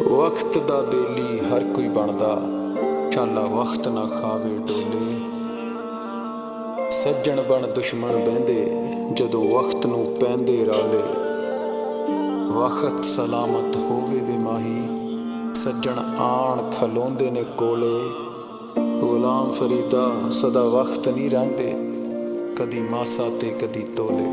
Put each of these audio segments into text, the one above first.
वक्त दा बेली हर कोई बनदा, शाला वक्त ना खावे डोले। सज्जण बन दुश्मन बहंदे, जदों वक्त नूं पैंदे राले। वक्त सलामत होवे वे माही, सज्जण आण खलोंदे ने कोले। गुलाम फरीदा सदा वक्त नहीं रहिंदे, कदी मासा ते कदी तोले।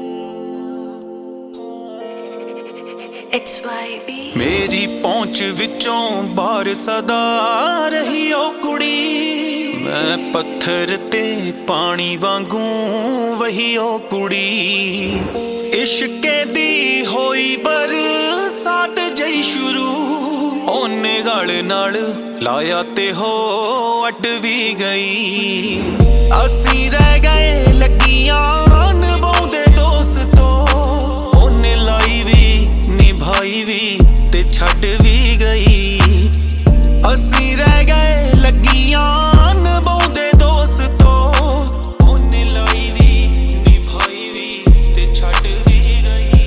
मेरी पहुंच विचों बाहर सदा रही ओ कुड़ी। मैं पत्थर ते पानी वांगू वही ओ कुड़ी। इश्के दी होई बरसात जई शुरू, ओने गल नाल लाया ते हो अट भी गई। असी रह गए लगियां निभाउंदे दोस्तों, ओने लाई भी निभाई भी ते छड्ड भी गई। असी रह गए लगियां निभाउंदे दोस्तों, ओने लाई भी निभाई भी ते छड्ड भी गई।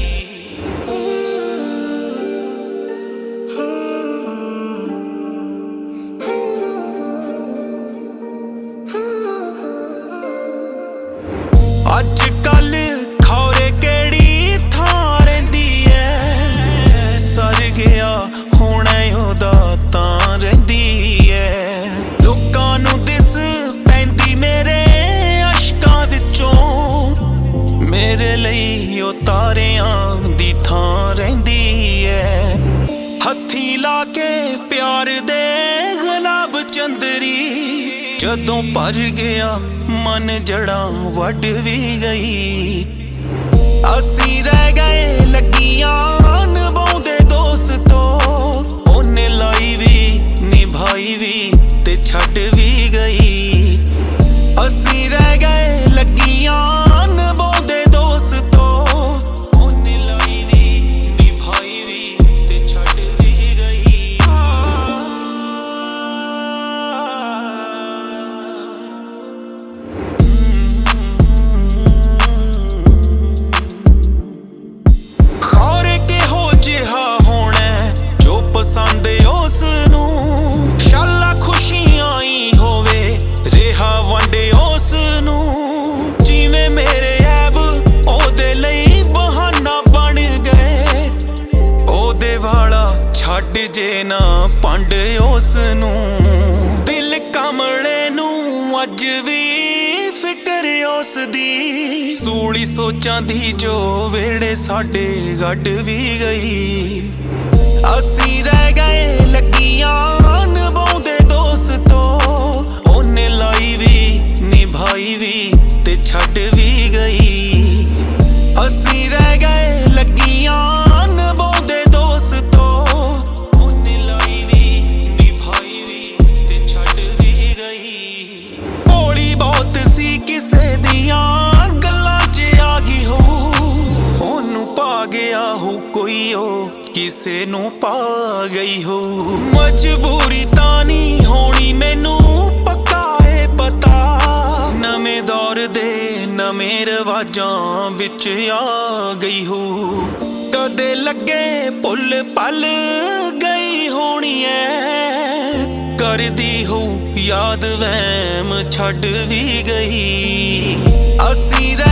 अज कल खौरे केड़ी थां रहिंदी ऐ, सर गया होना ओहदा तां रहिंदी ऐ। लोकां नूं दिस पैंदी मेरे अशकां विचों, मेरे लई ओ तारियां दी थां रहिंदी ऐ। हत्थी ला के प्यार दे गुलाब चंदरी, जदों भर गया मन जड़ां वड भी गई। असी रह गए लगियां निभाउंदे दोस्तों, ओने लाई भी निभाई भी ते छड्ड भी गई। असी रह गए लगियां निभाउंदे दोस्तों, ओने लाई भी निभाई भी ते छड्ड भी गई। छड्ड जे ना पंड उस नूं, दिल कमले नूं अज भी फिकर उस दी। सूली सोचां दी जो वेड़े साडे गड्ड भी गई। असी रह गए लगियां निभाउंदे दोस्तों, ओने लाई भी निभाई भी ते छड्ड भी गई। असी रह गए लगियां निभाउंदे दोस्तों, ओने लाई भी निभाई भी ते छड्ड भी गई। भोली बहुत सी किसे दियां गल्लां च आ गई हो, ओनू पा गया हो कोई ओ किसे नू पा गई हो। मजबूरी तां नहीं होनी मैनू पक्का है पता, नवें दौर दे नवें रवाजां विच आ गई हो। कदे लगे भुल पल गई होनी ऐ, करदी हो याद वहम छड्ड भी गई। असी